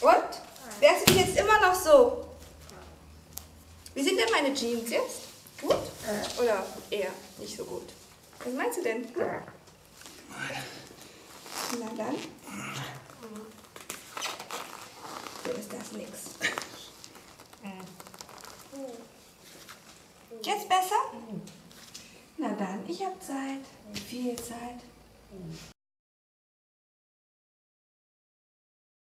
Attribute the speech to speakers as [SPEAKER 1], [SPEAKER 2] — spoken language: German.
[SPEAKER 1] Und? Wärst du jetzt immer noch so? Wie sind denn meine Jeans jetzt? Gut? Oder eher nicht so gut? Was meinst du denn? Na dann. So ist das nix. Jetzt besser? Na dann, ich hab Zeit. Viel Zeit.